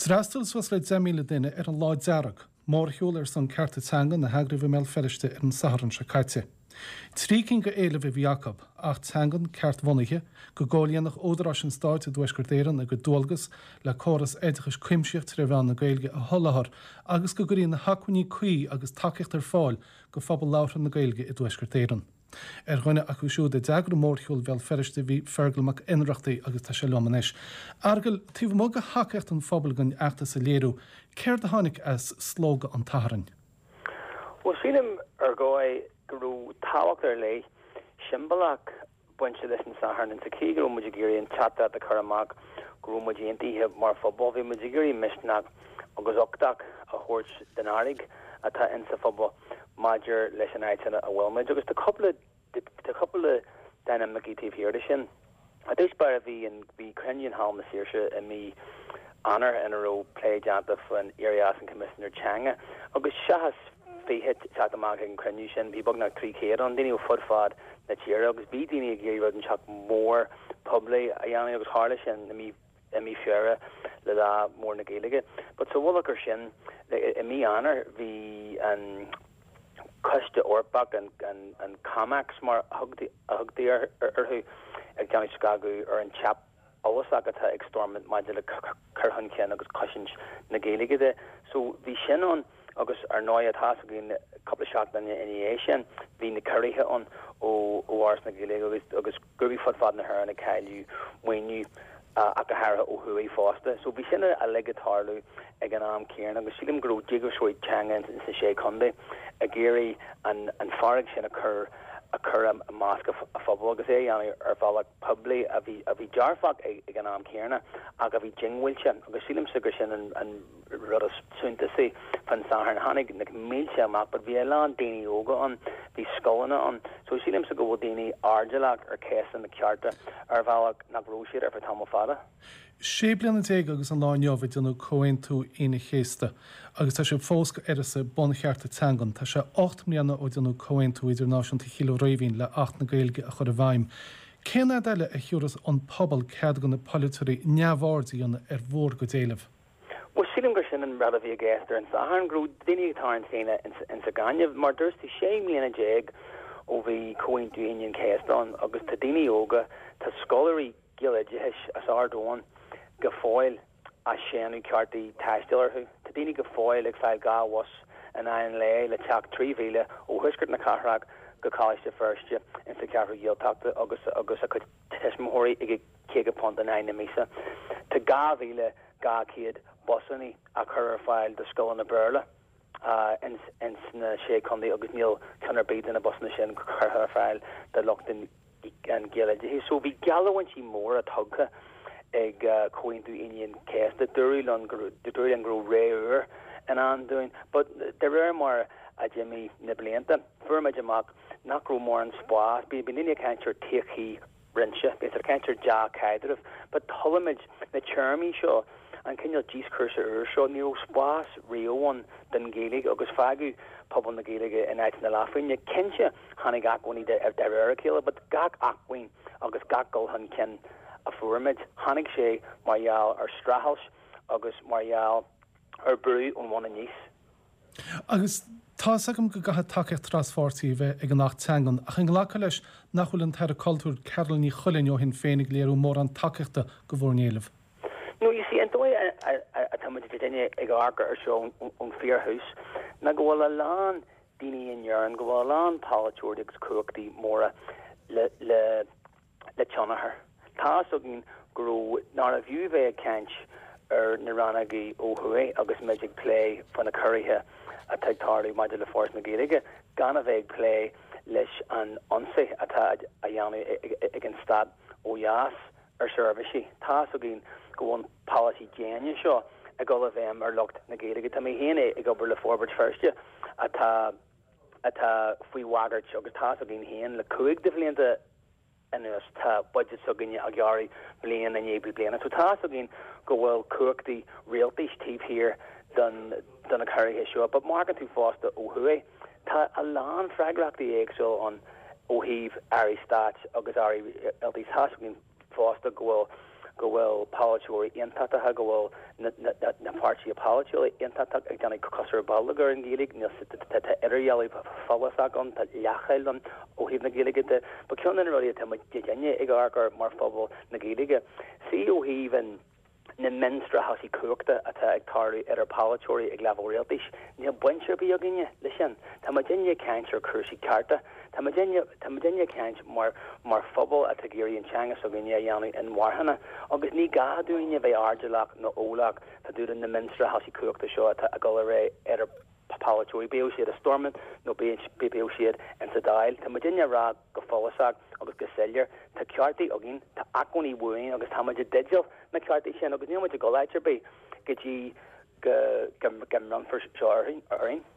Srastals was le 10 míle duine an láid dearach, mórthúil san cearta teanga na heagrih mé feriste an Saharan se caite. Trícin go éile bhí Jacob, ach teangan ceart bhonaiche, go gáilíonnach ódarrás an stáit a dúisgurdéiran a go dulgus le choras éidechas cuimseocht tre bhean na gailge a hollahar, agus go gurí na hacuní cuí agus takecht ar fáil go fabal láthran na gailge i dúisgurdéiran. Ghoine acu siúd a deagra mórthúil bheal feriste bhí fergalmach inreachtaí agus tá sé leamanis. Argal, tíh mó go hacecht an fabal gan eachta sa léirú, céir a tháinig as slóga an taharan? Well, sílim gáid gurú táhacht ar lei, simbalach buinte leis an Saharan an sa cí gurú muidir géirí an chata a churamach, gurú muidir antíthe mar fabal, bhí muidir géirí misnach agus octach a thuirt den árig atá in sa fabal. Major leis an áitina a bhfuilmaid, agus tá couple of dynamic here sin. A dús bar a bhí an bhí Crennian Hall na Saoirse a mí honor in a row play janta fan Arias and Commissioner Changa, agus seachas fihe chatamach an Crenniu sin, bhí bog na 3K an daine ó fudfad na tíir, agus bí daine a géirí rud an seach mór publi a dhéanana agus hála sin na mí fiara le dá mór na Gaeilge. But so bhfuil sin a mí honor bhí an Custa Orbach and Comax mar hugdi arhu ag Johnny Chicago or an chap awasagata extormant majala Curhun Ken agus Cushins na Gaeilge de. So vi sin on agus ar noia tasagin a couple of shots in Asian vi na Curryhe on o ars na Gaeilge agus gurbi fudfad na her and a Kailu when you Akahara o Hui Foster. So vi sin a legatarlu ag an am Kieran agus sílim gro jigo shoi Changa in sa Shea Conde a Gary and Farag sin occur a mask of football agus ar bhálach publi a bhí jarfach ag an am Kierna ag a bhí jingwilse agus sílim sigur sin an rud a súnta sí fan Saharan hanig na mílse amach, but bhí eile an daoine óga an bhí scolanna an, so sílim sa go bhfuil daoine ardalach ar césan na cearta ar bhálach na bróisiad ar fatáma fada. Sé bliana téige agus an láinneomhid denú coin tú ina chéasta, agus tá sé fósca sa bonchearta teangan, tá sé 8 mlíana ó denú coin tú idirnáisiúnta chilo roihín le 8 na Gaeilge a chur a bhaim. Céna deile a chiúras an pobal cead gan na polútarí neamhhardaí an ar bhór go déileh? Well, sílim gur sin an rad a bhí a gceastar an Saharan grú daine atá an céine in sa Gainneamh, mar dúirtí sé mlíana déag ó bhí coin tú Indian céastáin agus tá daine óga tá scolarí gileidis as ardóin go fáil a séanú ceartaí taisteilirthú. Tá daine go fáil ag fáil gáhas an an le teach 3 mhíle ó thuisgurt na carthraach go cáiste firste in sa ceartú ghialtachta agus a chud teismóirí ag céige pont an aine mísa. Tá 2 mhíle 2 céad bosanní a chur ar fáil de scoil na Burla in na Shea Conde agus níl chunar bíd in a bosna sin chur ar fáil de lochtain an gileidis. So bhí galhain sí mór a tugcha ag coinú Indian céasta dúil an grú réúr an anúin, but de réir mar a Jimmy na blianta firmaid amach nachrú mór an spás, bí líine cantir tiachí rinse, bes ar cantir ja caidirh, but tholamid na charmí seo an cinneal dís cursa seo níl spás rióhan den Gaeilge agus fagu pobl na Gaeilge in áit na láfuin cinse hanig achhaí de réir chéile, but gach achhain agus gachgal han cin a fuairmid hanig sé margheall ar strahals agus margheall ar brú ón bhana níos. Agus tá sagam go gatha takecht trasfáirtaí bheith ag an nach teangan, ach an ghlacha leis nachhfuil an teir cultúr cearlan ní chuilinn ó hin féinnig léirú mór an takechta go bhórnéileh. No, you see, and the way I tell me to Virginia ag arca ar seo on Fearhouse, na go bhfuil a lán daoine in Uirn, go bhfuil a lán pálaitiúir agus cuachtaí móra le tionathair. Tá sugin gurú nar a bhiú bheith a caint ar na ranagaí ó Hué agus Magic Play fan na Curryhe a teagtarú maidir le fórs na Gaeilge, gan a bheith play leis an onsa atá a dhéanú ag an stad ó Yas ar servicey. Tá sugin go bhain policy déine seo a go a bheim ar lucht na Gaeilge. Tá mé héana ag obair le Forbert firste atá faoi wagart agus tá sugin héan le 2 de bhlianta anus tá budget sugin a ghearraí blian an ébil bliana. So tá sugin go bhfuil cuachtaí realtaí tíb here don a Curryhe seo, but margan tú fásta ó Hué tá a lán freigrachtaí éagsúil an ó híomh Ari Stats agus Ari LD tá sugin fásta go bhfuil go bhfuil páilteoirí iontathe go bhfuil na páirtí páilteoirí iontathe ag denna cosar ballagur an Gaeilge níos idirhealaí fallas agan tá leachailan ó híomh na Gaeilge ba ceann ruí tá déine ag agur mar phobal na Gaeilge sí ó híomh na menstra hasí cuachta atá ag tarú ar páilteoirí ag leabhréaltais ní buintear bí a gine lei sin tá ma déine ceintear chuirsí carta tá ma déine ceint mar phobal atá géiríonn teangas a gine dhéanú in mharthanna agus ní gaúine bheith ardeileach nó ólaach tá dúra na menstra hasí cuachta seo atá a go ré ar páilteoirí béú siad a stormin nó béú siad an sa dail tá ma déine rá go fólasach agus go sellir tá ceartaí a gin tá acóí bhuain agus tá maidir digital na ceartaí sin agus níomid go leitear bé go dtí go ran for seo aring